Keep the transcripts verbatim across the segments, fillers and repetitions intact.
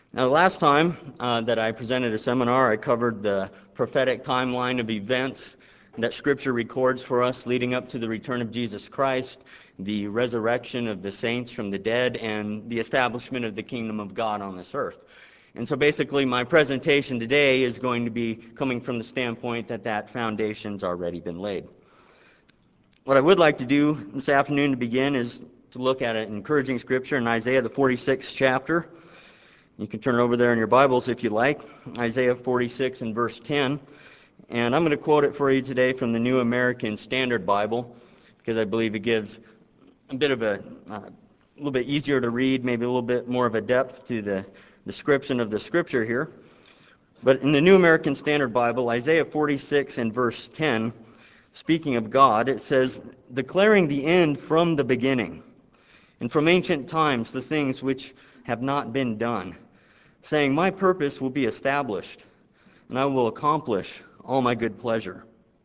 Now, the last time uh, that I presented a seminar, I covered the prophetic timeline of events that Scripture records for us leading up to the return of Jesus Christ, the resurrection of the saints from the dead, and the establishment of the kingdom of God on this earth. And so basically my presentation today is going to be coming from the standpoint that that foundation's already been laid. What I would like to do this afternoon to begin is to look at an encouraging scripture in Isaiah, the forty-sixth chapter. You can turn it over there in your Bibles if you like, Isaiah forty-six and verse ten. And I'm going to quote it for you today from the New American Standard Bible, because I believe it gives a bit of a, uh, a little bit easier to read, maybe a little bit more of a depth to the description of the scripture here. But in the New American Standard Bible, Isaiah forty-six and verse ten, speaking of God, it says, "Declaring the end from the beginning, and from ancient times the things which have not been done, saying, my purpose will be established, and I will accomplish all my good pleasure."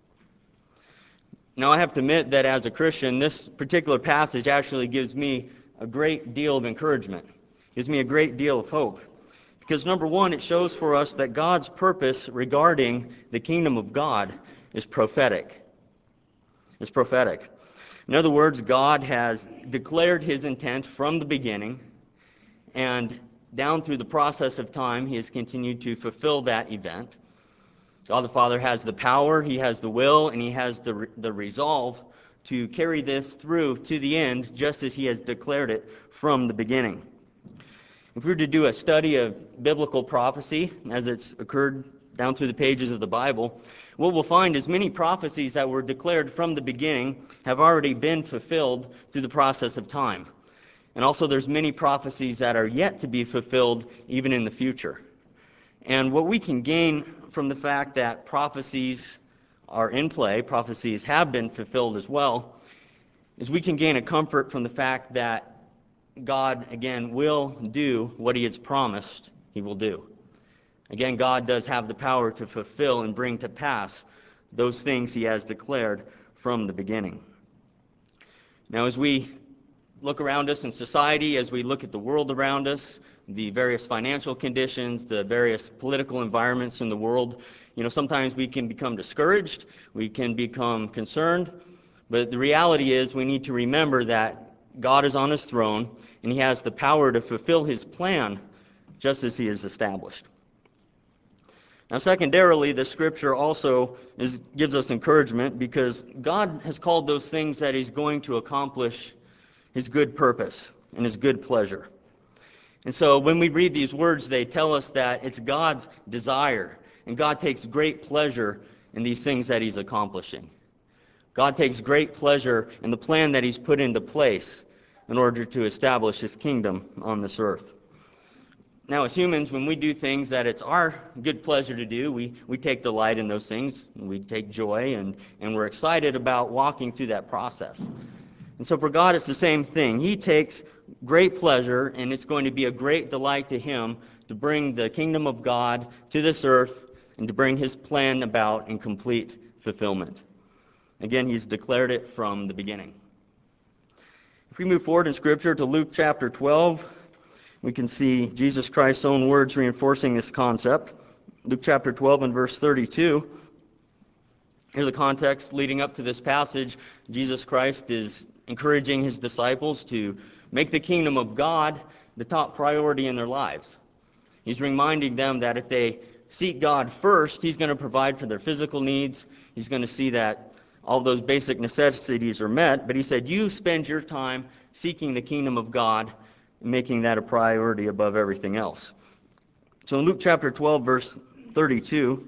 Now, I have to admit that as a Christian, this particular passage actually gives me a great deal of encouragement, gives me a great deal of hope. Because number one, it shows for us that God's purpose regarding the kingdom of God is prophetic. It's prophetic. In other words, God has declared his intent from the beginning, and down through the process of time, he has continued to fulfill that event. God the Father has the power, he has the will, and he has the, re- the resolve to carry this through to the end, just as he has declared it from the beginning. If we were to do a study of biblical prophecy as it's occurred down through the pages of the Bible, what we'll find is many prophecies that were declared from the beginning have already been fulfilled through the process of time. And also there's many prophecies that are yet to be fulfilled even in the future. And what we can gain from the fact that prophecies are in play, prophecies have been fulfilled as well, is we can gain a comfort from the fact that God, again, will do what he has promised he will do. Again, God does have the power to fulfill and bring to pass those things he has declared from the beginning. Now, as we look around us in society, as we look at the world around us, the various financial conditions, the various political environments in the world, you know, sometimes we can become discouraged, we can become concerned, but the reality is we need to remember that God is on his throne, and he has the power to fulfill his plan just as he has established. Now, secondarily, the scripture also is, gives us encouragement because God has called those things that he's going to accomplish his good purpose and his good pleasure. And so when we read these words, they tell us that it's God's desire, and God takes great pleasure in these things that he's accomplishing. God takes great pleasure in the plan that he's put into place in order to establish his kingdom on this earth. Now, as humans, when we do things that it's our good pleasure to do, we, we take delight in those things, and we take joy, and, and we're excited about walking through that process. And so for God, it's the same thing. He takes great pleasure, and it's going to be a great delight to him to bring the kingdom of God to this earth and to bring his plan about in complete fulfillment. Again, he's declared it from the beginning. If we move forward in Scripture to Luke chapter twelve, we can see Jesus Christ's own words reinforcing this concept. Luke chapter twelve and verse thirty-two. Here's the context leading up to this passage. Jesus Christ is encouraging his disciples to make the kingdom of God the top priority in their lives. He's reminding them that if they seek God first, he's going to provide for their physical needs. He's going to see that all those basic necessities are met. But he said, you spend your time seeking the kingdom of God and making that a priority above everything else. So in Luke chapter twelve, verse thirty-two,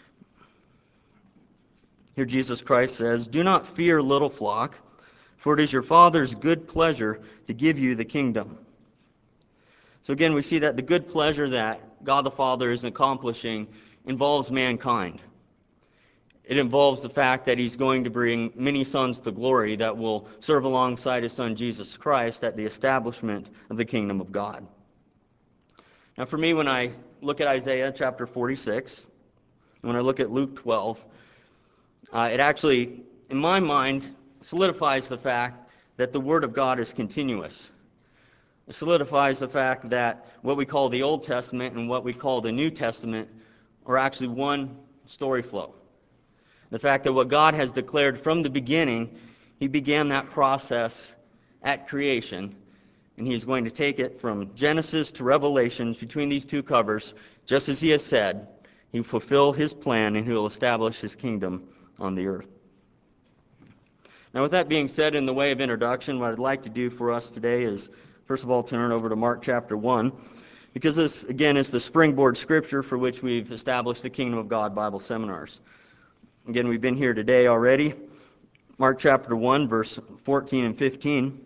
here Jesus Christ says, do not fear, little flock, for it is your Father's good pleasure to give you the kingdom. So again, we see that the good pleasure that God the Father is accomplishing involves mankind. It involves the fact that he's going to bring many sons to glory that will serve alongside his Son Jesus Christ at the establishment of the kingdom of God. Now for me, when I look at Isaiah chapter forty-six, when I look at Luke twelve, uh, it actually, in my mind, solidifies the fact that the Word of God is continuous. It solidifies the fact that what we call the Old Testament and what we call the New Testament are actually one story flow. The fact that what God has declared from the beginning, he began that process at creation, and he's going to take it from Genesis to Revelation between these two covers, just as he has said. He will fulfill his plan, and he will establish his kingdom on the earth. Now, with that being said, in the way of introduction, what I'd like to do for us today is, first of all, turn over to Mark chapter one, because this, again, is the springboard scripture for which we've established the Kingdom of God Bible seminars. Again, we've been here today already. Mark chapter one, verse fourteen and fifteen.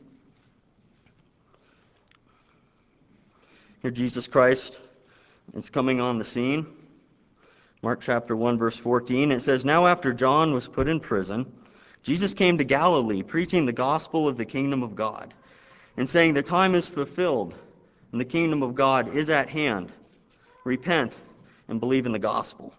Here Jesus Christ is coming on the scene. Mark chapter one, verse fourteen. It says, "Now after John was put in prison, Jesus came to Galilee, preaching the gospel of the kingdom of God, and saying, 'The time is fulfilled, and the kingdom of God is at hand. Repent and believe in the gospel.'"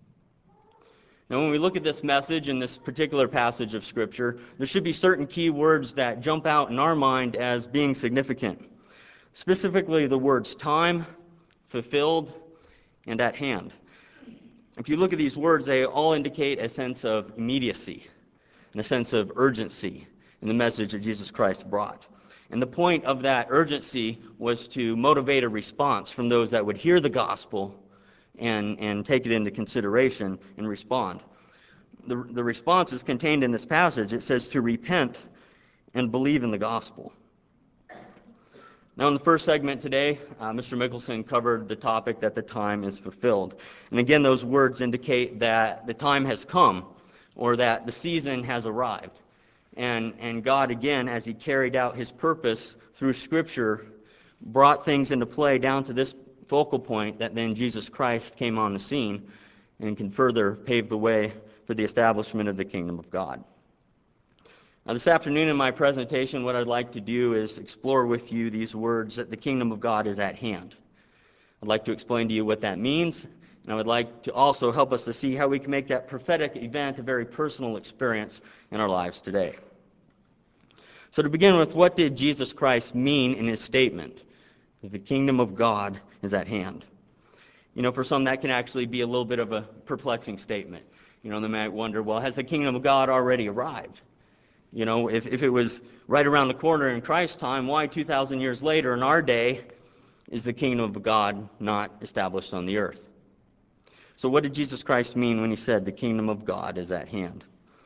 Now, when we look at this message in this particular passage of Scripture, there should be certain key words that jump out in our mind as being significant. Specifically, the words time, fulfilled, and at hand. If you look at these words, they all indicate a sense of immediacy and a sense of urgency in the message that Jesus Christ brought. And the point of that urgency was to motivate a response from those that would hear the gospel and, and take it into consideration and respond. The, the response is contained in this passage. It says to repent and believe in the gospel. Now, in the first segment today, uh, Mister Mickelson covered the topic that the time is fulfilled. And again, those words indicate that the time has come, or that the season has arrived. And, and God, again, as he carried out his purpose through Scripture, brought things into play down to this focal point that then Jesus Christ came on the scene and can further pave the way for the establishment of the kingdom of God. Now, this afternoon in my presentation, what I'd like to do is explore with you these words that the kingdom of God is at hand. I'd like to explain to you what that means, and I would like to also help us to see how we can make that prophetic event a very personal experience in our lives today. So to begin with, what did Jesus Christ mean in his statement that the kingdom of God is at hand? You know, for some that can actually be a little bit of a perplexing statement. You know, they might wonder, well, has the kingdom of God already arrived? You know, if, if it was right around the corner in Christ's time, why two thousand years later in our day is the kingdom of God not established on the earth? So what did Jesus Christ mean when he said the kingdom of God is at hand?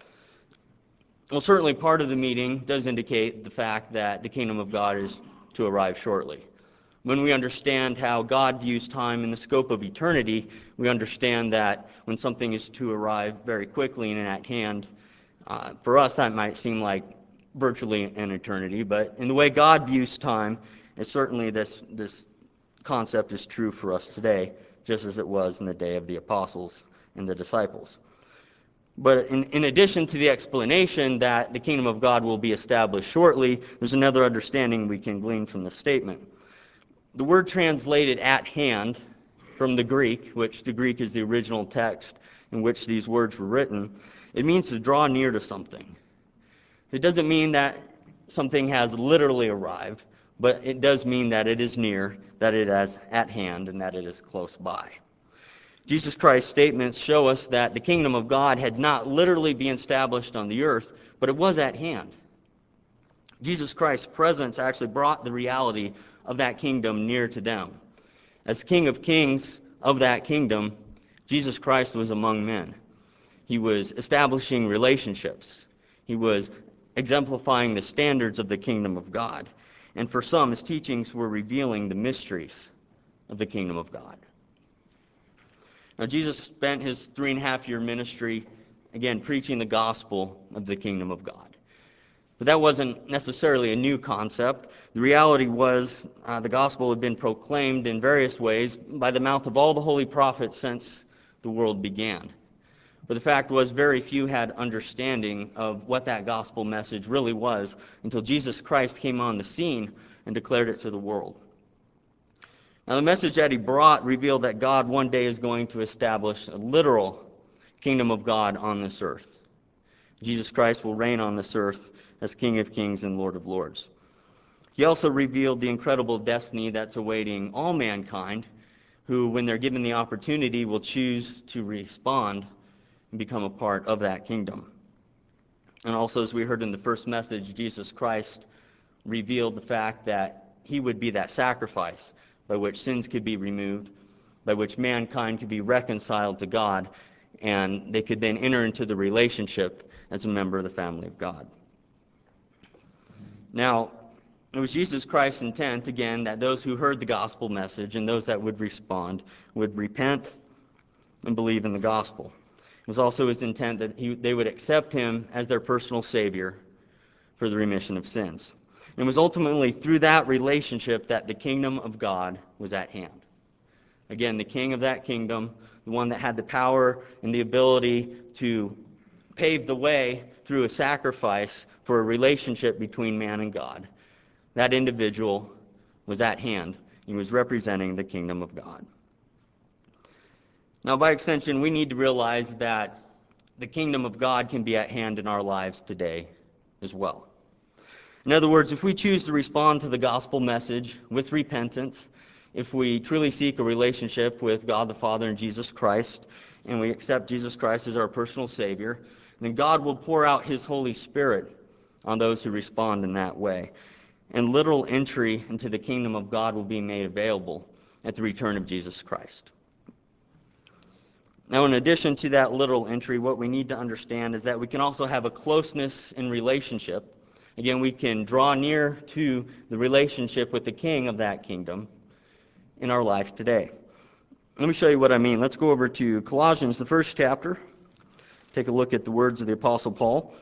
Well, certainly part of the meaning does indicate the fact that the kingdom of God is to arrive shortly. When we understand how God views time in the scope of eternity, we understand that when something is to arrive very quickly and at hand, uh, for us that might seem like virtually an eternity, but in the way God views time, and certainly this, this concept is true for us today, just as it was in the day of the apostles and the disciples. But in, in addition to the explanation that the kingdom of God will be established shortly, there's another understanding we can glean from this statement. The word translated at hand from the Greek, which the Greek is the original text in which these words were written, it means to draw near to something. It doesn't mean that something has literally arrived, but it does mean that it is near, that it is at hand, and that it is close by. Jesus Christ's statements show us that the kingdom of God had not literally been established on the earth, but it was at hand. Jesus Christ's presence actually brought the reality of that kingdom near to them. As King of Kings of that kingdom, Jesus Christ was among men. He was establishing relationships. He was exemplifying the standards of the kingdom of God. And for some, his teachings were revealing the mysteries of the kingdom of God. Now, Jesus spent his three and a half year ministry, again, preaching the gospel of the kingdom of God. But that wasn't necessarily a new concept. The reality was uh, the gospel had been proclaimed in various ways by the mouth of all the holy prophets since the world began. But the fact was very few had understanding of what that gospel message really was until Jesus Christ came on the scene and declared it to the world. Now, the message that he brought revealed that God one day is going to establish a literal kingdom of God on this earth. Jesus Christ will reign on this earth as King of Kings and Lord of Lords. He also revealed the incredible destiny that's awaiting all mankind, who, when they're given the opportunity, will choose to respond and become a part of that kingdom. And also, as we heard in the first message, Jesus Christ revealed the fact that he would be that sacrifice by which sins could be removed, by which mankind could be reconciled to God, and they could then enter into the relationship as a member of the family of God. Now, it was Jesus Christ's intent, again, that those who heard the gospel message and those that would respond would repent and believe in the gospel. It was also his intent that he, they would accept him as their personal Savior for the remission of sins. And it was ultimately through that relationship that the kingdom of God was at hand. Again, the king of that kingdom, the one that had the power and the ability to pave the way through a sacrifice for a relationship between man and God. That individual was at hand. He was representing the kingdom of God. Now, by extension, we need to realize that the kingdom of God can be at hand in our lives today as well. In other words, if we choose to respond to the gospel message with repentance, if we truly seek a relationship with God the Father and Jesus Christ, and we accept Jesus Christ as our personal Savior, then God will pour out his Holy Spirit on those who respond in that way. And literal entry into the kingdom of God will be made available at the return of Jesus Christ. Now, in addition to that literal entry, what we need to understand is that we can also have a closeness in relationship. Again, we can draw near to the relationship with the king of that kingdom in our life today. Let me show you what I mean. Let's go over to Colossians, the first chapter. Take a look at the words of the Apostle Paul.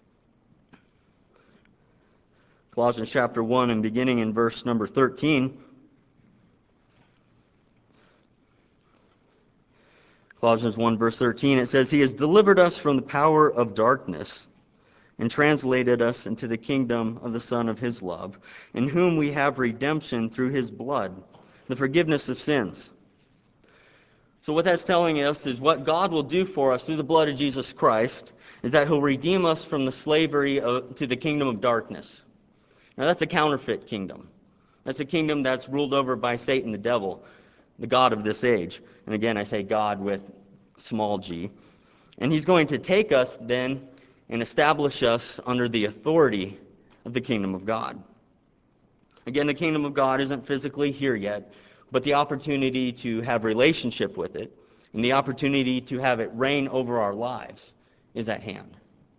Colossians chapter one, and beginning in verse number thirteen. Colossians one, verse thirteen, it says, "He has delivered us from the power of darkness and translated us into the kingdom of the Son of his love, in whom we have redemption through his blood, the forgiveness of sins." So what that's telling us is what God will do for us through the blood of Jesus Christ is that he'll redeem us from the slavery of, to the kingdom of darkness. Now, that's a counterfeit kingdom. That's a kingdom that's ruled over by Satan, the devil, the god of this age. And again, I say God with small g. And he's going to take us then and establish us under the authority of the kingdom of God. Again, the kingdom of God isn't physically here yet, but the opportunity to have relationship with it and the opportunity to have it reign over our lives is at hand.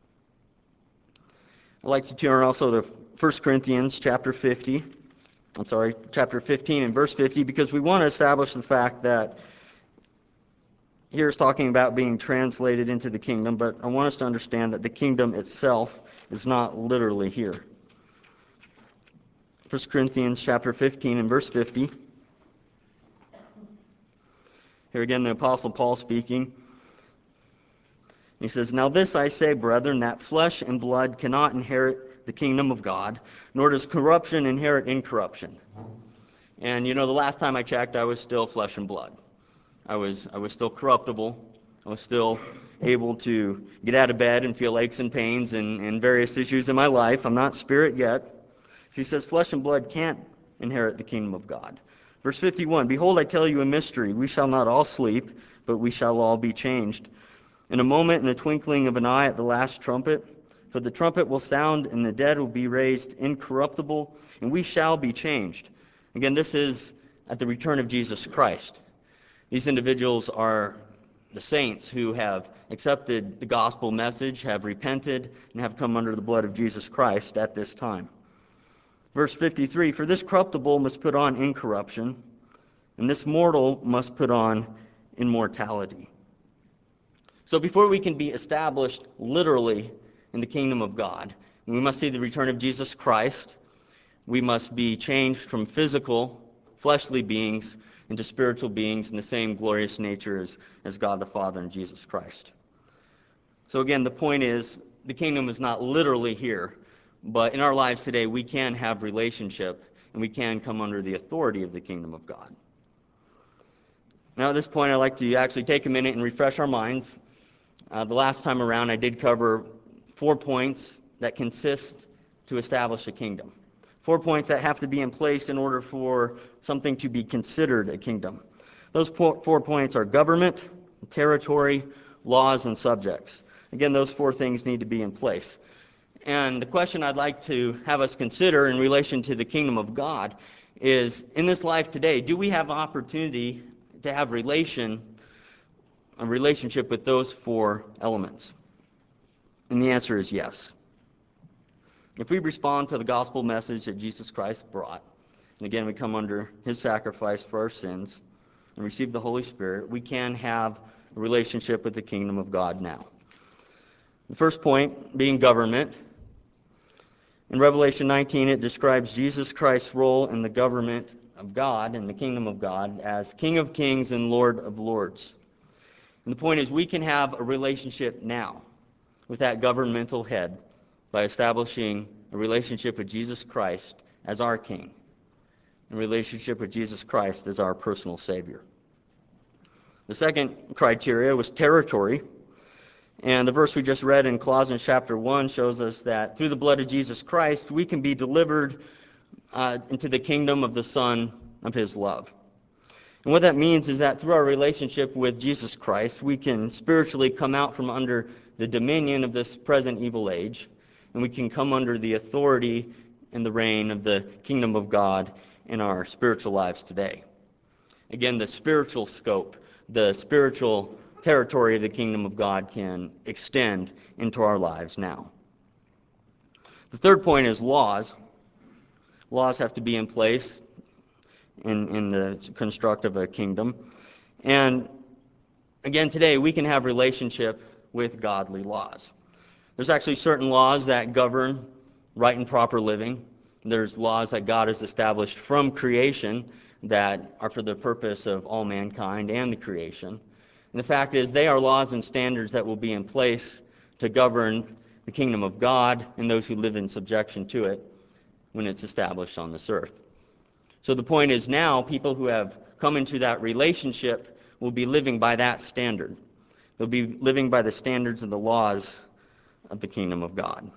I'd like to turn also to First Corinthians chapter fifty. I'm sorry, chapter fifteen and verse fifty, because we want to establish the fact that here it's talking about being translated into the kingdom, but I want us to understand that the kingdom itself is not literally here. First Corinthians chapter fifteen and verse fifty. Here again, the Apostle Paul speaking. He says, "Now this I say, brethren, that flesh and blood cannot inherit the kingdom of God, nor does corruption inherit incorruption." And you know, the last time I checked, I was still flesh and blood. I was I was still corruptible. I was still able to get out of bed and feel aches and pains and, and various issues in my life. I'm not spirit yet. She says, flesh and blood can't inherit the kingdom of God. Verse fifty-one, "Behold, I tell you a mystery. We shall not all sleep, but we shall all be changed. In a moment, in the twinkling of an eye, at the last trumpet. For the trumpet will sound, and the dead will be raised incorruptible, and we shall be changed." Again, this is at the return of Jesus Christ. These individuals are the saints who have accepted the gospel message, have repented, and have come under the blood of Jesus Christ at this time. Verse fifty-three, "For this corruptible must put on incorruption, and this mortal must put on immortality." So before we can be established literally in the kingdom of God, we must see the return of Jesus Christ. We must be changed from physical, fleshly beings into spiritual beings in the same glorious nature as, as God the Father and Jesus Christ. So again, the point is, the kingdom is not literally here, but in our lives today, we can have relationship, and we can come under the authority of the kingdom of God. Now, at this point, I'd like to actually take a minute and refresh our minds. Uh, the last time around, I did cover four points that consist to establish a kingdom. Four points that have to be in place in order for something to be considered a kingdom. Those four points are government, territory, laws, and subjects. Again, those four things need to be in place. And the question I'd like to have us consider in relation to the kingdom of God is, in this life today, do we have opportunity to have relation, a relationship with those four elements? And the answer is yes. If we respond to the gospel message that Jesus Christ brought, and again we come under his sacrifice for our sins and receive the Holy Spirit, we can have a relationship with the kingdom of God now. The first point being government. In Revelation nineteen, it describes Jesus Christ's role in the government of God, in the kingdom of God, as King of Kings and Lord of Lords. And the point is, we can have a relationship now with that governmental head by establishing a relationship with Jesus Christ as our King, a relationship with Jesus Christ as our personal Savior. The second criteria was territory. And the verse we just read in Colossians chapter one shows us that through the blood of Jesus Christ, we can be delivered uh, into the kingdom of the Son of his love. And what that means is that through our relationship with Jesus Christ, we can spiritually come out from under the dominion of this present evil age, and we can come under the authority and the reign of the kingdom of God in our spiritual lives today. Again, the spiritual scope, the spiritual territory of the kingdom of God can extend into our lives now. The third point is laws. Laws have to be in place in, in the construct of a kingdom. And again, today we can have relationship with godly laws. There's actually certain laws that govern right and proper living. There's laws that God has established from creation that are for the purpose of all mankind and the creation. And the fact is, they are laws and standards that will be in place to govern the kingdom of God and those who live in subjection to it when it's established on this earth. So the point is, now people who have come into that relationship will be living by that standard. They'll be living by the standards and the laws of the kingdom of God.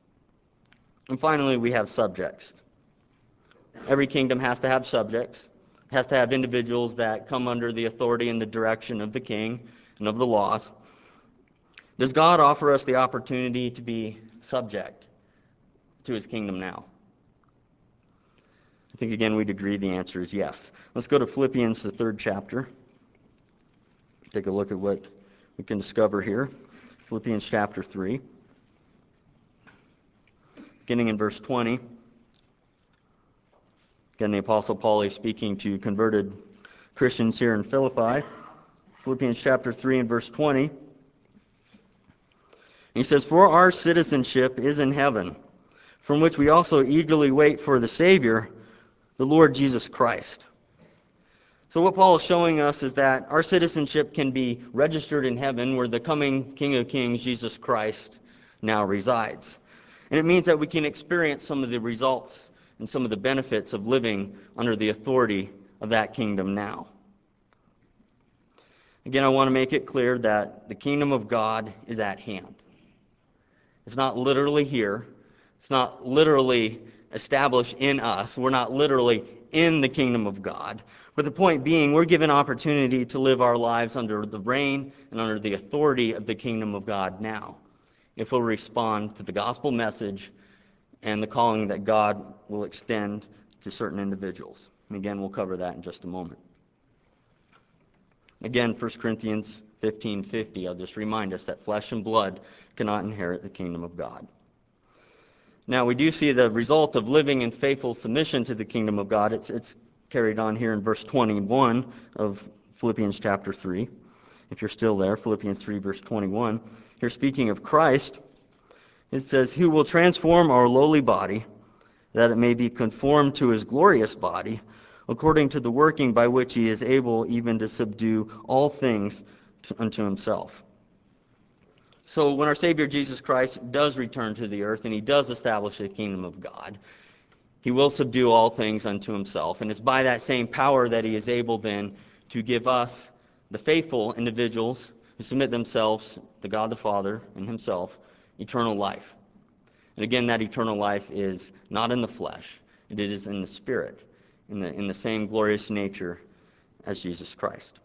And finally, we have subjects. Every kingdom has to have subjects. It has to have individuals that come under the authority and the direction of the king and of the laws. Does God offer us the opportunity to be subject to his kingdom now? I think, again, we'd agree the answer is yes. Let's go to Philippians, the third chapter. Take a look at what we can discover here. Philippians chapter three. Beginning in verse twenty. Again, the Apostle Paul is speaking to converted Christians here in Philippi. Philippians chapter three and verse twenty. He says, "For our citizenship is in heaven, from which we also eagerly wait for the Savior, the Lord Jesus Christ." So what Paul is showing us is that our citizenship can be registered in heaven, where the coming King of Kings, Jesus Christ, now resides. And it means that we can experience some of the results and some of the benefits of living under the authority of that kingdom now. Again, I want to make it clear that the kingdom of God is at hand. It's not literally here. It's not literally established in us. We're not literally in the kingdom of God. But the point being, we're given opportunity to live our lives under the reign and under the authority of the kingdom of God now, if we'll respond to the gospel message and the calling that God will extend to certain individuals. And again, we'll cover that in just a moment. Again, First Corinthians fifteen fifty, I'll just remind us that flesh and blood cannot inherit the kingdom of God. Now, we do see the result of living in faithful submission to the kingdom of God. It's, it's carried on here in verse twenty-one of Philippians chapter three. If you're still there, Philippians three, verse twenty-one. Here, speaking of Christ, it says, "Who will transform our lowly body, that it may be conformed to his glorious body, according to the working by which he is able even to subdue all things to, unto himself." So when our Savior Jesus Christ does return to the earth and he does establish the kingdom of God, he will subdue all things unto himself. And it's by that same power that he is able then to give us, the faithful individuals who submit themselves to God the Father and himself, eternal life. And again, that eternal life is not in the flesh. It is in the Spirit, in the, in the same glorious nature as Jesus Christ.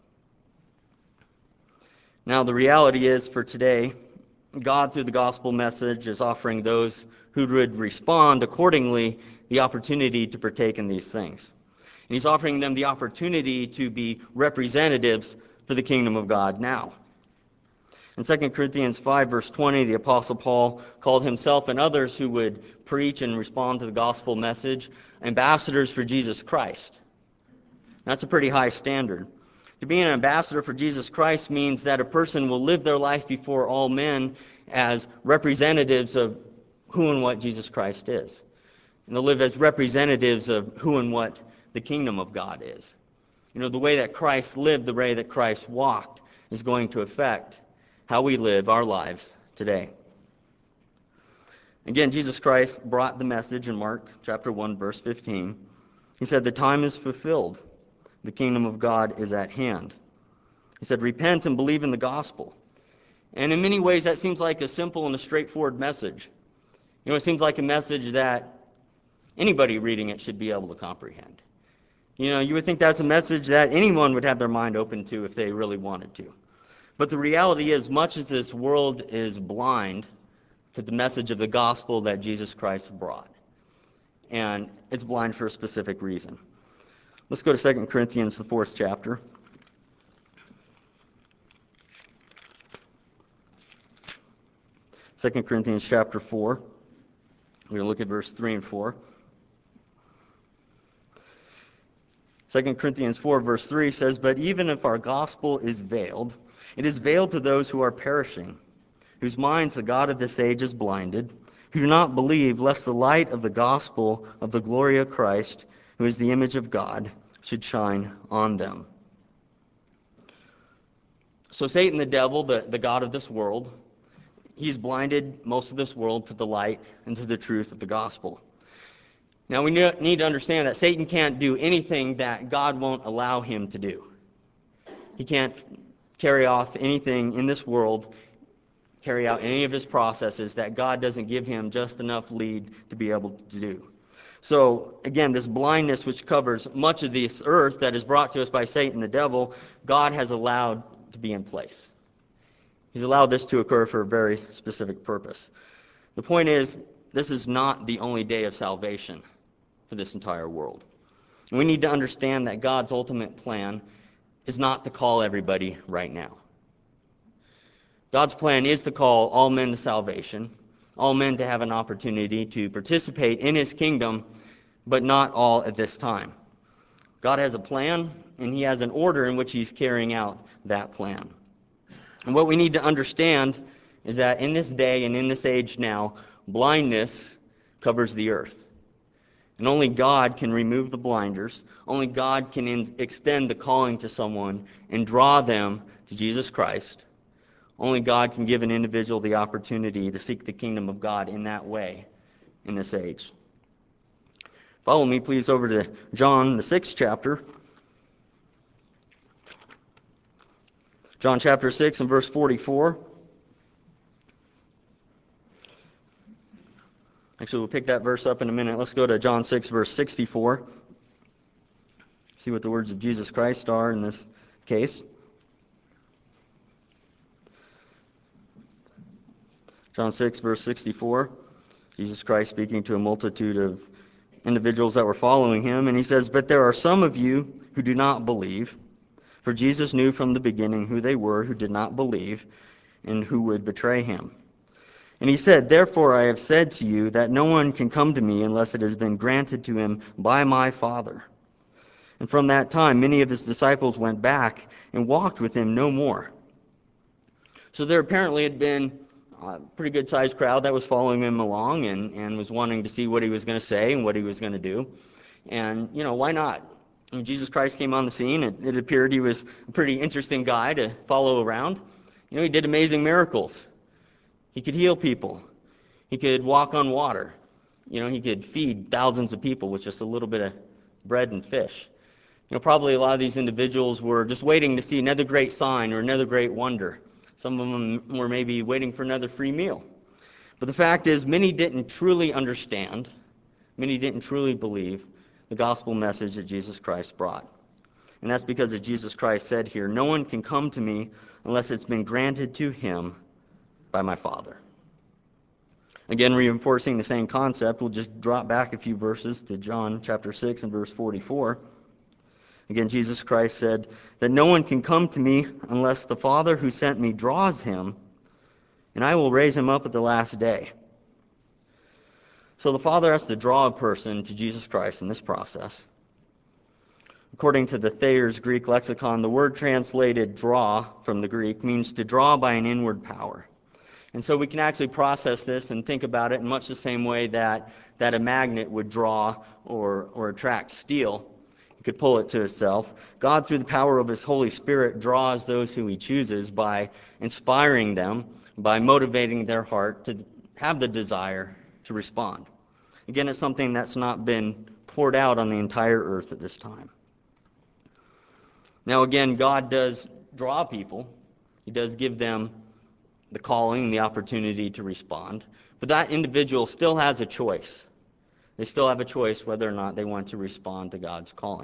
Now, the reality is for today, God, through the gospel message, is offering those who would respond accordingly the opportunity to partake in these things. And he's offering them the opportunity to be representatives for the kingdom of God now. In Second Corinthians five, verse twenty, the Apostle Paul called himself and others who would preach and respond to the gospel message ambassadors for Jesus Christ. That's a pretty high standard. To be an ambassador for Jesus Christ means that a person will live their life before all men as representatives of who and what Jesus Christ is. And they'll live as representatives of who and what the kingdom of God is. You know, the way that Christ lived, the way that Christ walked, is going to affect how we live our lives today. Again, Jesus Christ brought the message in Mark chapter one, verse fifteen. He said, "The time is fulfilled. The kingdom of God is at hand." He said, "Repent and believe in the gospel." And in many ways, that seems like a simple and a straightforward message. You know, it seems like a message that anybody reading it should be able to comprehend. You know, you would think that's a message that anyone would have their mind open to if they really wanted to. But the reality is, much as this world is blind to the message of the gospel that Jesus Christ brought, and it's blind for a specific reason. Let's go to Second Corinthians, the fourth chapter. Second Corinthians chapter four. We're going to look at verse three and four. Second Corinthians four, verse three says, "But even if our gospel is veiled, it is veiled to those who are perishing, whose minds the God of this age is blinded, who do not believe, lest the light of the gospel of the glory of Christ, who is the image of God, should shine on them." So Satan, the devil, the, the god of this world, he's blinded most of this world to the light and to the truth of the gospel. Now, we need to understand that Satan can't do anything that God won't allow him to do. He can't carry off anything in this world, carry out any of his processes that God doesn't give him just enough lead to be able to do. So, again, this blindness which covers much of this earth that is brought to us by Satan, the devil, God has allowed to be in place. He's allowed this to occur for a very specific purpose. The point is, this is not the only day of salvation for this entire world. And we need to understand that God's ultimate plan is not to call everybody right now. God's plan is to call all men to salvation, all men to have an opportunity to participate in his kingdom, but not all at this time. God has a plan, and he has an order in which he's carrying out that plan. And what we need to understand is that in this day and in this age now, blindness covers the earth. And only God can remove the blinders. Only God can in- extend the calling to someone and draw them to Jesus Christ. Only God can give an individual the opportunity to seek the kingdom of God in that way in this age. Follow me, please, over to John, the sixth chapter. John chapter six and verse forty-four. Actually, we'll pick that verse up in a minute. Let's go to John six, verse sixty-four. See what the words of Jesus Christ are in this case. John six, verse sixty-four. Jesus Christ speaking to a multitude of individuals that were following him. And he says, "But there are some of you who do not believe. For Jesus knew from the beginning who they were who did not believe and who would betray him. And he said, Therefore I have said to you that no one can come to me unless it has been granted to him by my Father." And from that time, many of his disciples went back and walked with him no more. So there apparently had been a pretty good-sized crowd that was following him along and, and was wanting to see what he was going to say and what he was going to do. And, you know, why not? When Jesus Christ came on the scene, it, it appeared he was a pretty interesting guy to follow around. You know, he did amazing miracles. He could heal people. He could walk on water. You know, he could feed thousands of people with just a little bit of bread and fish. You know, probably a lot of these individuals were just waiting to see another great sign or another great wonder. Some of them were maybe waiting for another free meal. But the fact is, many didn't truly understand. many didn't truly believe the gospel message that Jesus Christ brought. And that's because, as Jesus Christ said here, no one can come to me unless it's been granted to him by my Father. Again, reinforcing the same concept, we'll just drop back a few verses to John chapter six and verse forty-four. Again, Jesus Christ said that no one can come to me unless the Father who sent me draws him, and I will raise him up at the last day. So the Father has to draw a person to Jesus Christ in this process. According to the Thayer's Greek lexicon, the word translated draw from the Greek means to draw by an inward power. And so we can actually process this and think about it in much the same way that, that a magnet would draw or, or attract steel. It could pull it to itself. God, through the power of his Holy Spirit, draws those who he chooses by inspiring them, by motivating their heart to have the desire to respond. Again, it's something that's not been poured out on the entire earth at this time. Now, again, God does draw people. He does give them the calling, the opportunity to respond. But that individual still has a choice. They still have a choice whether or not they want to respond to God's calling.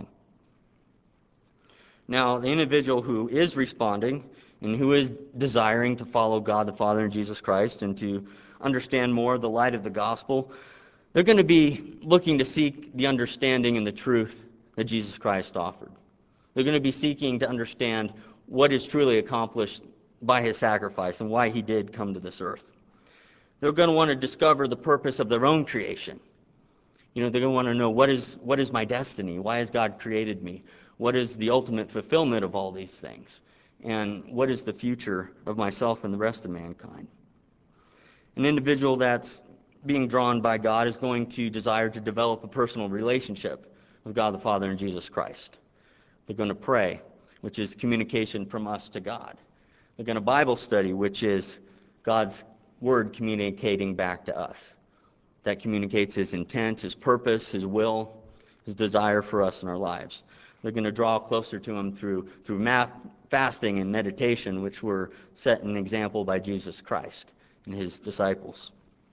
Now, the individual who is responding and who is desiring to follow God the Father and Jesus Christ and to understand more of the light of the gospel, they're going to be looking to seek the understanding and the truth that Jesus Christ offered. They're going to be seeking to understand what is truly accomplished by his sacrifice and why he did come to this earth. They're going to want to discover the purpose of their own creation. You know, they're going to want to know, what is what is my destiny? Why has God created me? What is the ultimate fulfillment of all these things? And what is the future of myself and the rest of mankind? An individual that's being drawn by God is going to desire to develop a personal relationship with God the Father and Jesus Christ. They're going to pray, which is communication from us to God. They're going to Bible study, which is God's word communicating back to us. That communicates his intent, his purpose, his will, his desire for us in our lives. They're going to draw closer to him through, through math, fasting and meditation, which were set an example by Jesus Christ and his disciples.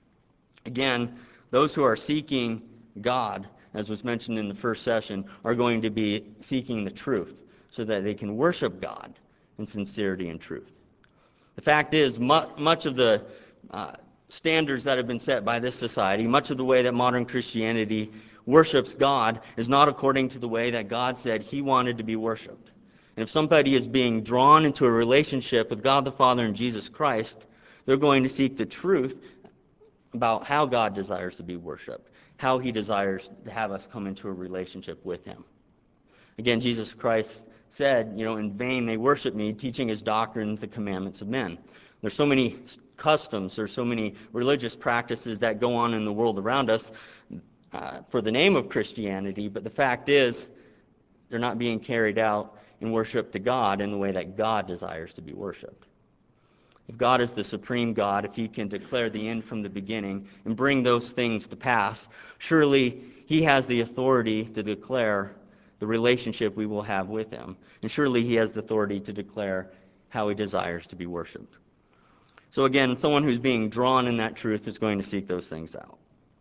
Again, those who are seeking God, as was mentioned in the first session, are going to be seeking the truth so that they can worship God in sincerity and truth. The fact is, mu- much of the uh, standards that have been set by this society, much of the way that modern Christianity worships God is not according to the way that God said he wanted to be worshiped. And if somebody is being drawn into a relationship with God the Father and Jesus Christ, they're going to seek the truth about how God desires to be worshiped, how he desires to have us come into a relationship with him. Again, Jesus Christ said, you know, in vain they worship me, teaching his doctrine the commandments of men. There's so many customs, there's so many religious practices that go on in the world around us uh, for the name of Christianity, but the fact is they're not being carried out in worship to God in the way that God desires to be worshiped. If God is the supreme God, if he can declare the end from the beginning and bring those things to pass, surely he has the authority to declare the relationship we will have with him. And surely he has the authority to declare how he desires to be worshiped. So again, someone who's being drawn in that truth is going to seek those things out.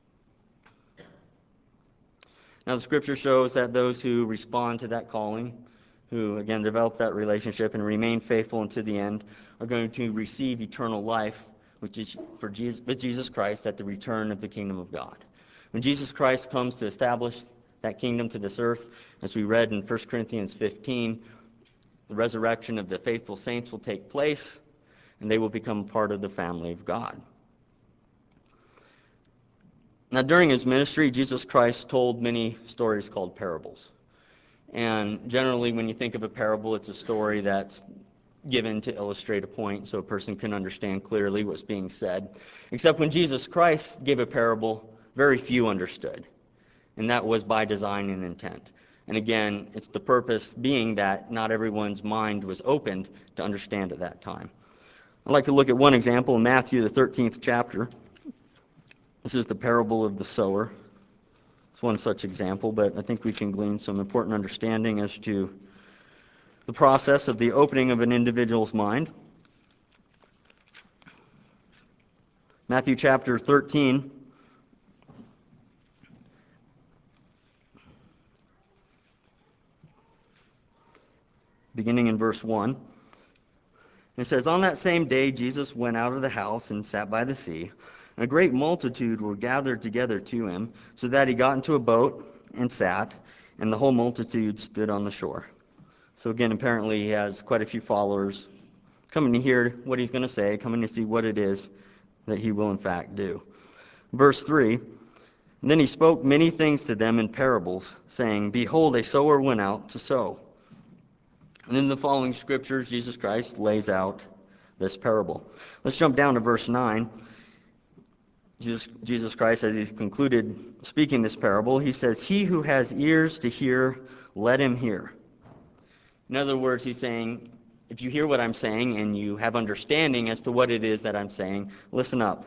Now the scripture shows that those who respond to that calling, who again develop that relationship and remain faithful unto the end, are going to receive eternal life, which is for Jesus, with Jesus Christ at the return of the kingdom of God. When Jesus Christ comes to establish that kingdom to this earth, as we read in First Corinthians fifteen, the resurrection of the faithful saints will take place, and they will become part of the family of God. Now, during his ministry, Jesus Christ told many stories called parables. And generally, when you think of a parable, it's a story that's given to illustrate a point so a person can understand clearly what's being said. Except when Jesus Christ gave a parable, very few understood. And that was by design and intent. And again, it's the purpose being that not everyone's mind was opened to understand at that time. I'd like to look at one example in Matthew, the thirteenth chapter. This is the parable of the sower. It's one such example, but I think we can glean some important understanding as to the process of the opening of an individual's mind. Matthew chapter thirteen, beginning in verse one. It says, "On that same day Jesus went out of the house and sat by the sea. And a great multitude were gathered together to him, so that he got into a boat and sat, and the whole multitude stood on the shore." So again, apparently he has quite a few followers coming to hear what he's going to say, coming to see what it is that he will in fact do. Verse three, "And then he spoke many things to them in parables, saying, Behold, a sower went out to sow." And in the following scriptures, Jesus Christ lays out this parable. Let's jump down to verse nine. Jesus, Jesus Christ, as he's concluded speaking this parable, he says, "He who has ears to hear, let him hear." In other words, he's saying, if you hear what I'm saying and you have understanding as to what it is that I'm saying, listen up.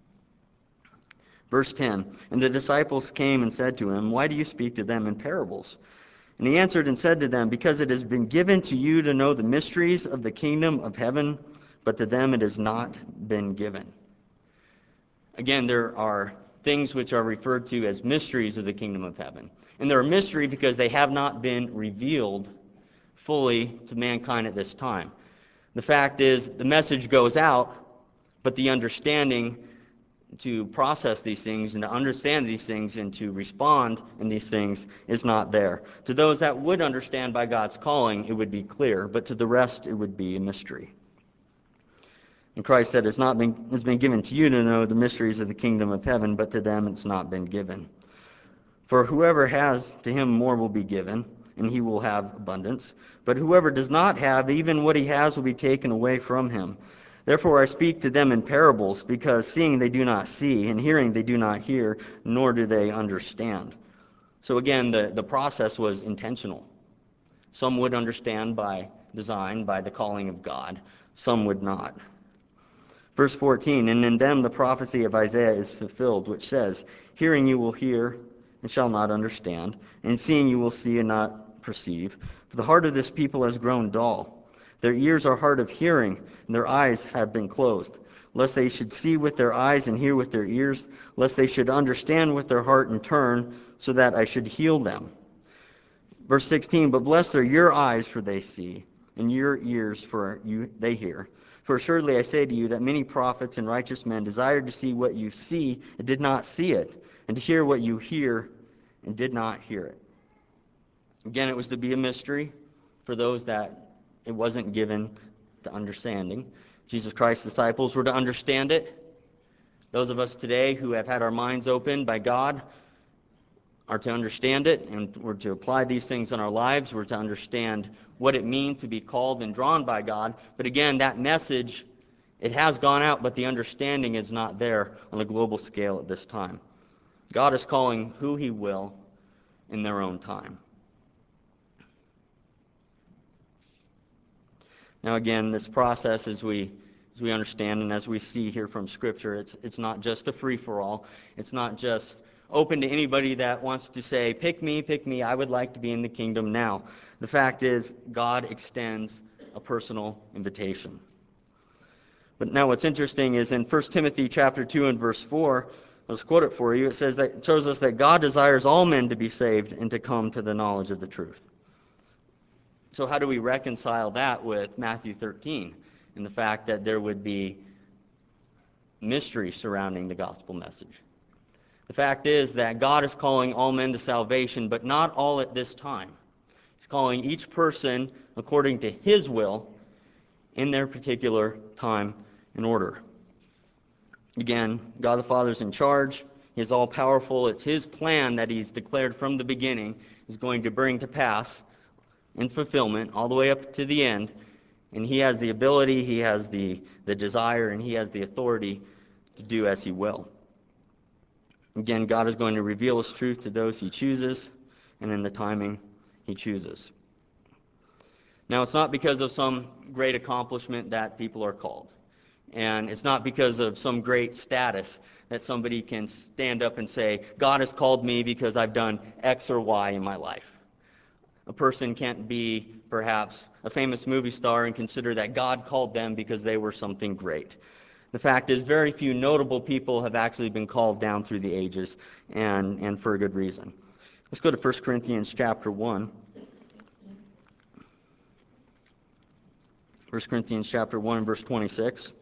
Verse ten, "And the disciples came and said to him, Why do you speak to them in parables? And he answered and said to them, Because it has been given to you to know the mysteries of the kingdom of heaven, but to them it has not been given." Again, there are things which are referred to as mysteries of the kingdom of heaven. And they're a mystery because they have not been revealed fully to mankind at this time. The fact is, the message goes out, but the understanding to process these things and to understand these things and to respond in these things is not there. To those that would understand by God's calling, it would be clear, but to the rest, it would be a mystery. And Christ said, it's not been, it's been given to you to know the mysteries of the kingdom of heaven, but to them it's not been given. For whoever has, to him more will be given, and he will have abundance. But whoever does not have, even what he has will be taken away from him. Therefore I speak to them in parables, because seeing they do not see, and hearing they do not hear, nor do they understand. So again, the, the process was intentional. Some would understand by design, by the calling of God. Some would not. Verse fourteen, "And in them the prophecy of Isaiah is fulfilled, which says, Hearing you will hear, and shall not understand, and seeing you will see and not perceive. For the heart of this people has grown dull. Their ears are hard of hearing, and their eyes have been closed, lest they should see with their eyes and hear with their ears, lest they should understand with their heart and turn, so that I should heal them." Verse sixteen, "But blessed are your eyes, for they see, and your ears, for you they hear. For assuredly I say to you that many prophets and righteous men desired to see what you see and did not see it, and to hear what you hear and did not hear it." Again, it was to be a mystery for those that it wasn't given to understanding. Jesus Christ's disciples were to understand it. Those of us today who have had our minds opened by God are to understand it, and we're to apply these things in our lives. We're to understand what it means to be called and drawn by God. But again, that message, it has gone out, but the understanding is not there on a global scale at this time. God is calling who he will in their own time. Now again, this process, as we as we understand and as we see here from Scripture, it's it's not just a free-for-all. It's not just open to anybody that wants to say, pick me, pick me, I would like to be in the kingdom now. The fact is, God extends a personal invitation. But now what's interesting is in First Timothy chapter two and verse four, let's quote it for you. It says that it shows us that God desires all men to be saved and to come to the knowledge of the truth. So how do we reconcile that with Matthew thirteen and the fact that there would be mystery surrounding the gospel message? The fact is that God is calling all men to salvation, but not all at this time. He's calling each person according to his will in their particular time and order. Again, God the Father is in charge. He is all-powerful. It's his plan that he's declared from the beginning is going to bring to pass in fulfillment all the way up to the end. And he has the ability, he has the, the desire, and he has the authority to do as he will. Again, God is going to reveal his truth to those he chooses, and in the timing he chooses. Now, it's not because of some great accomplishment that people are called. And it's not because of some great status that somebody can stand up and say, God has called me because I've done X or Y in my life. A person can't be, perhaps, a famous movie star and consider that God called them because they were something great. The fact is, very few notable people have actually been called down through the ages, and, and for a good reason. Let's go to First Corinthians chapter one. First Corinthians chapter one and verse twenty-six.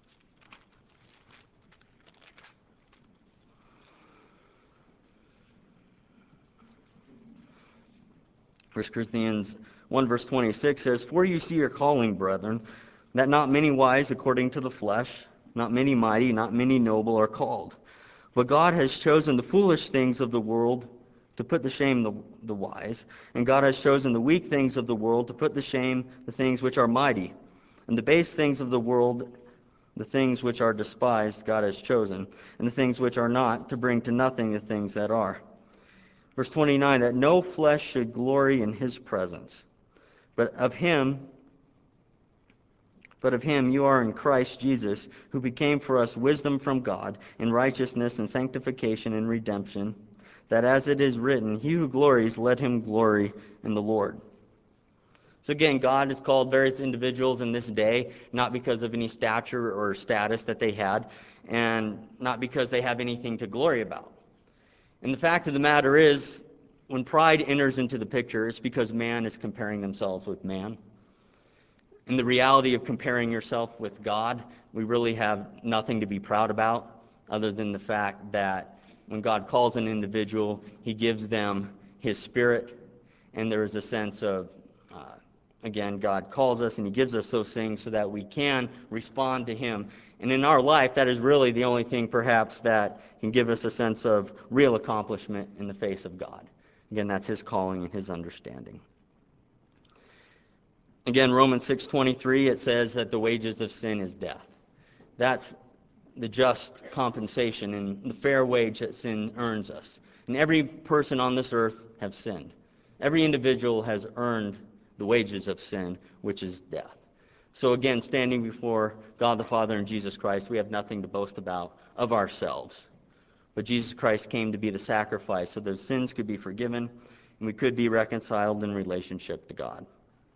First Corinthians one verse twenty-six says, "For you see your calling, brethren, that not many wise according to the flesh, not many mighty, not many noble are called. But God has chosen the foolish things of the world to put to shame the, the wise, and God has chosen the weak things of the world to put to shame the things which are mighty. And the base things of the world, the things which are despised, God has chosen, and the things which are not, to bring to nothing the things that are." Verse twenty-nine, "That no flesh should glory in his presence. But of him, but of him you are in Christ Jesus, who became for us wisdom from God, in righteousness and sanctification and redemption, that as it is written, he who glories, let him glory in the Lord." So again, God has called various individuals in this day, not because of any stature or status that they had, and not because they have anything to glory about. And the fact of the matter is, when pride enters into the picture, it's because man is comparing themselves with man. In the reality of comparing yourself with God, we really have nothing to be proud about other than the fact that when God calls an individual, he gives them his spirit, and there is a sense of, uh, again, God calls us and he gives us those things so that we can respond to him. And in our life, that is really the only thing perhaps that can give us a sense of real accomplishment in the face of God. Again, that's his calling and his understanding. Again, Romans six twenty-three, it says that the wages of sin is death. That's the just compensation and the fair wage that sin earns us. And every person on this earth have sinned. Every individual has earned the wages of sin, which is death. So again, standing before God the Father and Jesus Christ, we have nothing to boast about of ourselves. But Jesus Christ came to be the sacrifice so those sins could be forgiven and we could be reconciled in relationship to God.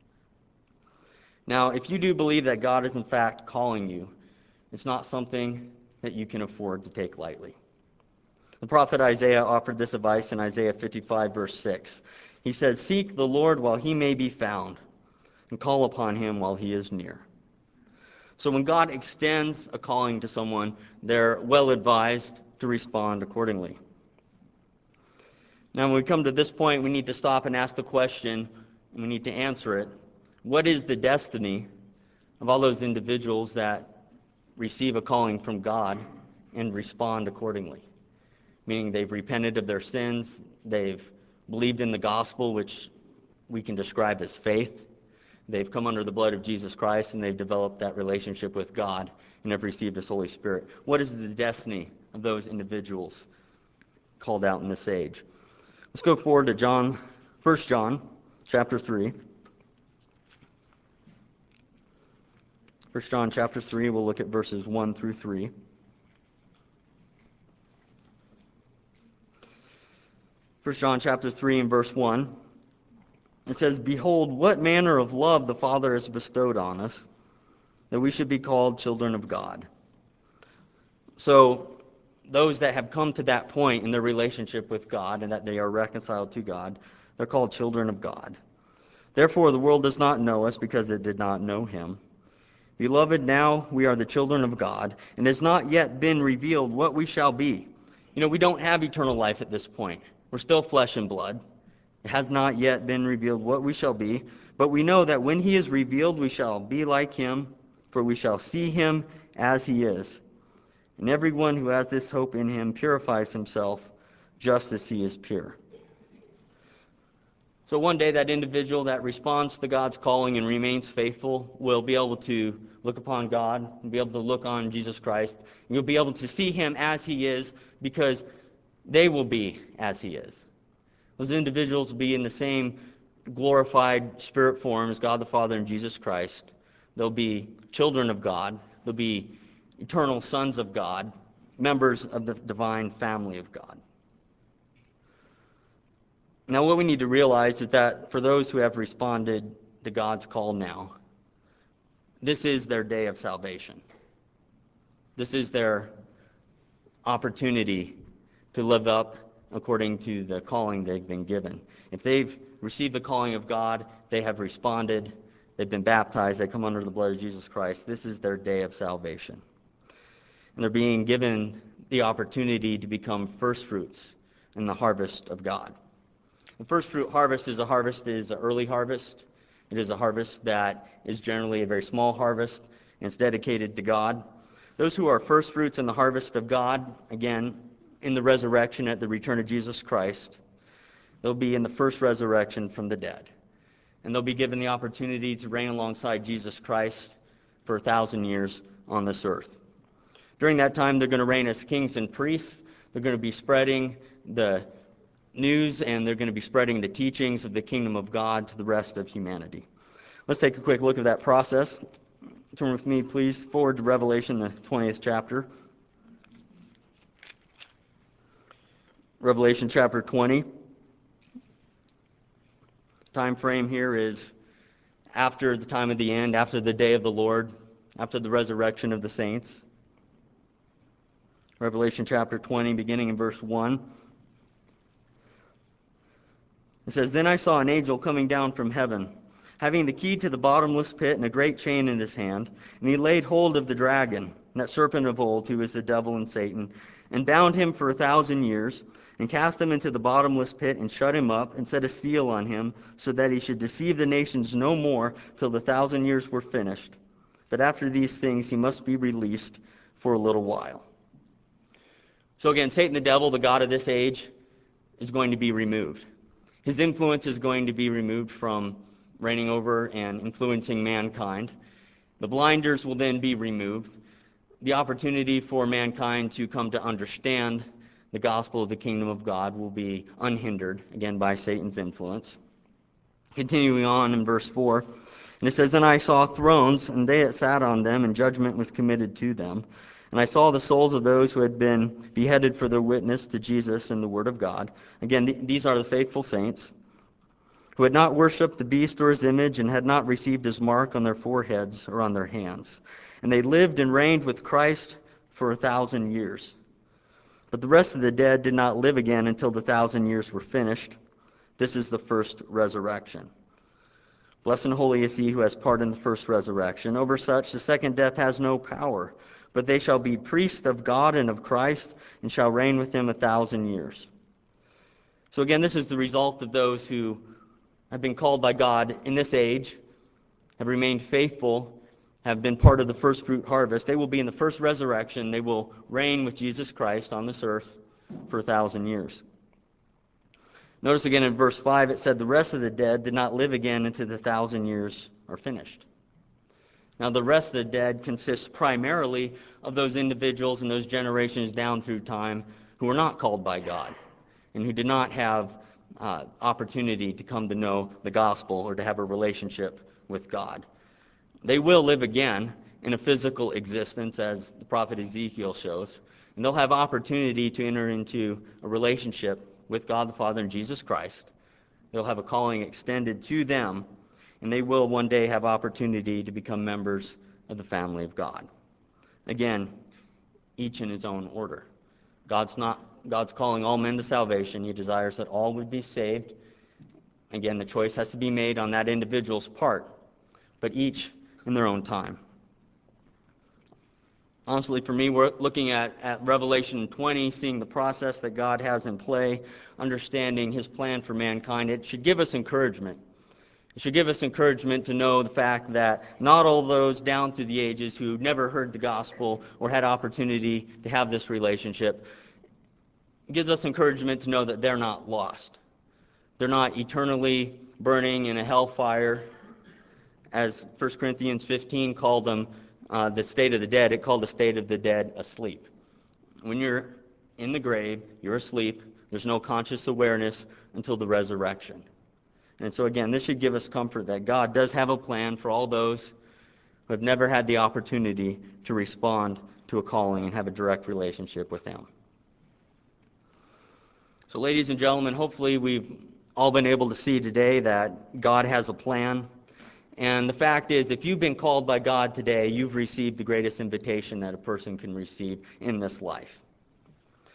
Now, if you do believe that God is in fact calling you, it's not something that you can afford to take lightly. The prophet Isaiah offered this advice in Isaiah fifty-five, verse six. He said, "Seek the Lord while he may be found, and call upon him while he is near." So when God extends a calling to someone, they're well advised to respond accordingly. Now, when we come to this point, we need to stop and ask the question, and we need to answer it. What is the destiny of all those individuals that receive a calling from God and respond accordingly? Meaning they've repented of their sins, they've believed in the gospel, which we can describe as faith. They've come under the blood of Jesus Christ, and they've developed that relationship with God and have received his Holy Spirit. What is the destiny of those individuals called out in this age? Let's go forward to John, First John chapter three. First John chapter three, we'll look at verses one through three. First John chapter three and verse one. It says, "Behold, what manner of love the Father has bestowed on us, that we should be called children of God." So, those that have come to that point in their relationship with God and that they are reconciled to God, they're called children of God. "Therefore the world does not know us because it did not know him. Beloved, now we are the children of God, and it has not yet been revealed what we shall be." You know, we don't have eternal life at this point. We're still flesh and blood. It has not yet been revealed what we shall be, but we know that when he is revealed, we shall be like him, for we shall see him as he is. And everyone who has this hope in him purifies himself just as he is pure. So one day that individual that responds to God's calling and remains faithful will be able to look upon God and be able to look on Jesus Christ. And you'll be able to see him as he is because they will be as he is. Those individuals will be in the same glorified spirit form as God the Father and Jesus Christ. They'll be children of God. They'll be eternal sons of God, members of the divine family of God. Now, what we need to realize is that for those who have responded to God's call now, this is their day of salvation. This is their opportunity to live up according to the calling they've been given. If they've received the calling of God, they have responded, they've been baptized, they come under the blood of Jesus Christ. This is their day of salvation. And they're being given the opportunity to become first fruits in the harvest of God. The first fruit harvest is a harvest that is an early harvest. It is a harvest that is generally a very small harvest, and it's dedicated to God. Those who are first fruits in the harvest of God, again, in the resurrection at the return of Jesus Christ, they'll be in the first resurrection from the dead. And they'll be given the opportunity to reign alongside Jesus Christ for a thousand years on this earth. During that time, they're going to reign as kings and priests. They're going to be spreading the news, and they're going to be spreading the teachings of the kingdom of God to the rest of humanity. Let's take a quick look at that process. Turn with me, please, forward to Revelation, the twentieth chapter. Revelation chapter twenty. Time frame here is after the time of the end, after the day of the Lord, after the resurrection of the saints. Revelation chapter twenty, beginning in verse one. It says, "Then I saw an angel coming down from heaven, having the key to the bottomless pit and a great chain in his hand. And he laid hold of the dragon, that serpent of old, who is the devil and Satan, and bound him for a thousand years, and cast him into the bottomless pit, and shut him up, and set a seal on him, so that he should deceive the nations no more till the thousand years were finished. But after these things he must be released for a little while." So again, Satan the devil, the god of this age, is going to be removed. His influence is going to be removed from reigning over and influencing mankind. The blinders will then be removed. The opportunity for mankind to come to understand the gospel of the kingdom of God will be unhindered, again, by Satan's influence. Continuing on in verse four, and it says, "And I saw thrones, and they that sat on them, and judgment was committed to them. And I saw the souls of those who had been beheaded for their witness to Jesus and the word of God." Again, th- these are the faithful saints who had not worshipped the beast or his image, and had not received his mark on their foreheads or on their hands. And they lived and reigned with Christ for a thousand years. But the rest of the dead did not live again until the thousand years were finished. This is the first resurrection. Blessed and holy is he who has part in the first resurrection. Over such the second death has no power, but they shall be priests of God and of Christ, and shall reign with him a thousand years. So again, this is the result of those who have been called by God in this age, have remained faithful, have been part of the first fruit harvest. They will be in the first resurrection. They will reign with Jesus Christ on this earth for a thousand years. Notice again in verse five, it said, "The rest of the dead did not live again until the thousand years are finished." Now, the rest of the dead consists primarily of those individuals and those generations down through time who were not called by God and who did not have uh, opportunity to come to know the gospel or to have a relationship with God. They will live again in a physical existence, as the prophet Ezekiel shows, and they'll have opportunity to enter into a relationship with God the Father and Jesus Christ. They'll have a calling extended to them, and they will one day have opportunity to become members of the family of God. Again, each in his own order. God's not God's calling all men to salvation. He desires that all would be saved. Again, the choice has to be made on that individual's part, but each in their own time. Honestly, for me, we're looking at, at Revelation twenty, seeing the process that God has in play, understanding his plan for mankind. It should give us encouragement. It should give us encouragement to know the fact that not all those down through the ages who never heard the gospel or had opportunity to have this relationship, it gives us encouragement to know that they're not lost. They're not eternally burning in a hellfire, as First Corinthians fifteen called them uh, the state of the dead. It called the state of the dead asleep. When you're in the grave, you're asleep. There's no conscious awareness until the resurrection. And so again, this should give us comfort that God does have a plan for all those who have never had the opportunity to respond to a calling and have a direct relationship with him. So ladies and gentlemen, hopefully we've all been able to see today that God has a plan. And the fact is, if you've been called by God today, you've received the greatest invitation that a person can receive in this life.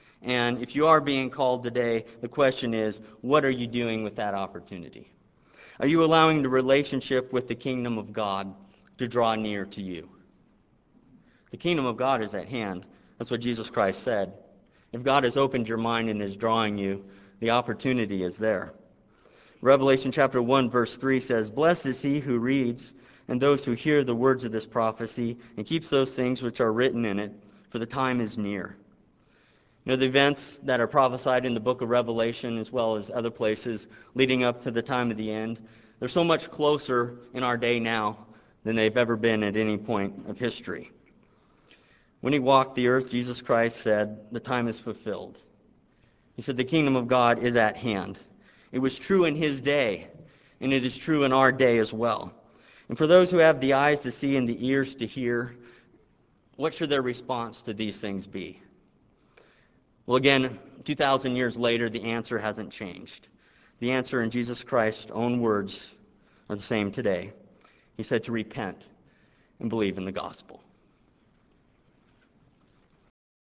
And if you are being called today, the question is, what are you doing with that opportunity? Are you allowing the relationship with the kingdom of God to draw near to you? The kingdom of God is at hand. That's what Jesus Christ said. If God has opened your mind and is drawing you, the opportunity is there. Revelation chapter one, verse three says, "Blessed is he who reads, and those who hear the words of this prophecy, and keeps those things which are written in it, for the time is near." You know, the events that are prophesied in the book of Revelation, as well as other places leading up to the time of the end, they're so much closer in our day now than they've ever been at any point of history. When he walked the earth, Jesus Christ said, "The time is fulfilled." He said, "The kingdom of God is at hand." It was true in his day, and it is true in our day as well. And for those who have the eyes to see and the ears to hear, what should their response to these things be? Well, again, two thousand years later, the answer hasn't changed. The answer in Jesus Christ's own words are the same today. He said to repent and believe in the gospel.